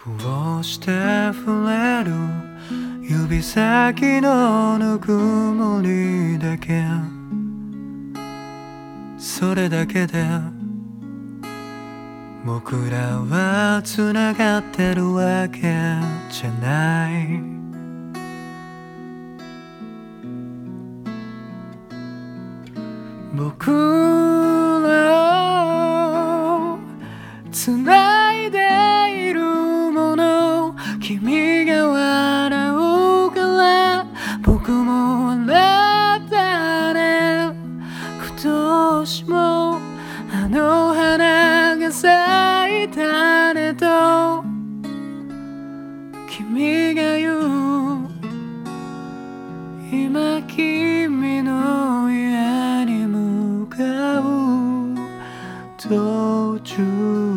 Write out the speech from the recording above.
こうして触れる指先のぬくもりだけ、それだけで僕らはつながってるわけじゃない。僕らをつないでいるもの、君が笑うから僕も笑ったね。今年もあの花が咲いたねと君が言う。今君の家に向かう途中